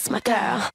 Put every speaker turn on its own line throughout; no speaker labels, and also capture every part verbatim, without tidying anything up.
That's my girl.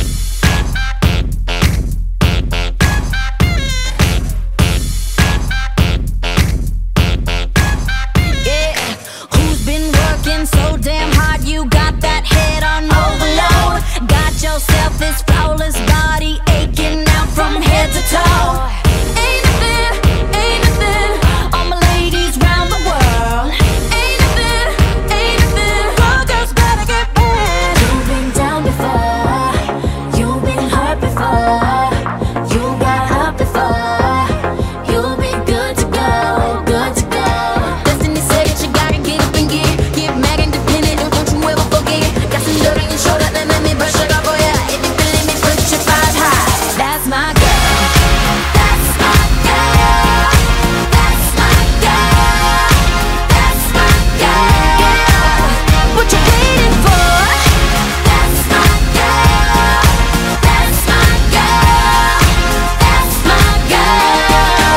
Yeah, who's been working so damn hard? You got that head on overload. Got yourself this flawless body aching out from head to toe. Ain't nothing, ain't nothing. All my ladies round the world. Ain't nothing, ain't nothing. All girls better get bad. You've been down before. You've been hurt before. You got hurt before. You'll be good to go, good to go. Destiny said that you gotta get up and get it. Get mad independent, don't, don't you ever forget it. Got some dirt on your shoulder, then let me brush it off for ya. If you feeling me, put your five high. That's my girl. That's my girl. That's my girl. That's my girl. What you waiting for? That's my girl. That's my girl. That's my girl.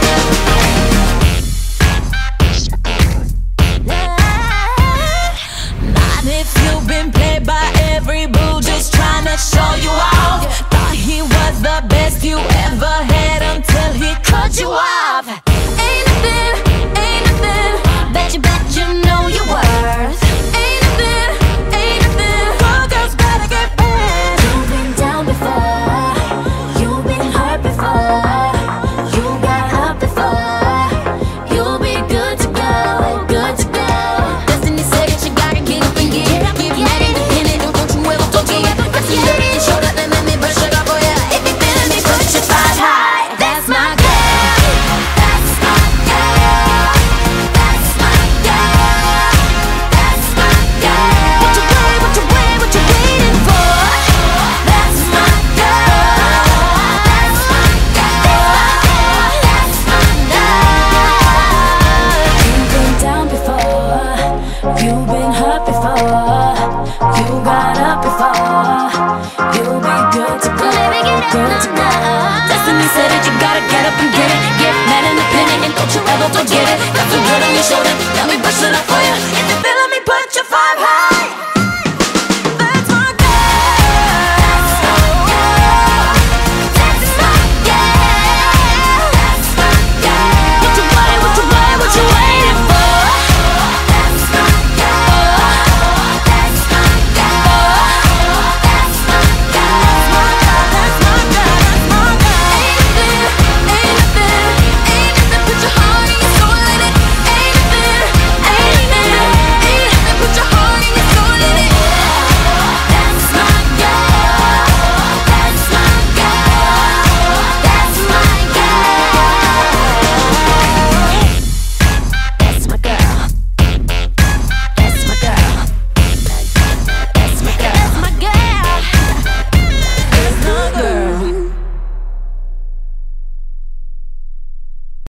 Not if you've been played by every boo, just trying to show you off. Thought he was the best you ever had until he cut you off. Ain't nothing, ain't nothing. Bet you, bet you know your worth. Ain't nothing, ain't nothing. All girls better get bad. You've been down before. You've been hurt before. You got hurt before. You'll be good to go, good to go. Destiny said that you gotta get up and get it. Get mad independent, don't, don't you ever forget it. Got some dirt on your shoulder, then let me brush it off for ya. If you feeling me, put your five high. That's my girl. That's my girl. That's my girl. That's my girl. What you wait, what you wait, what you waiting for? That's my girl. That's my girl. That's my girl. You've been down before. You've been hurt before. You got up before. You'll be good to go. Good to go. Destiny said that you gotta get up and get it. Get mad independent and don't you ever forget it. Got some dirt on your shoulder. Let me brush it off for you. If you feel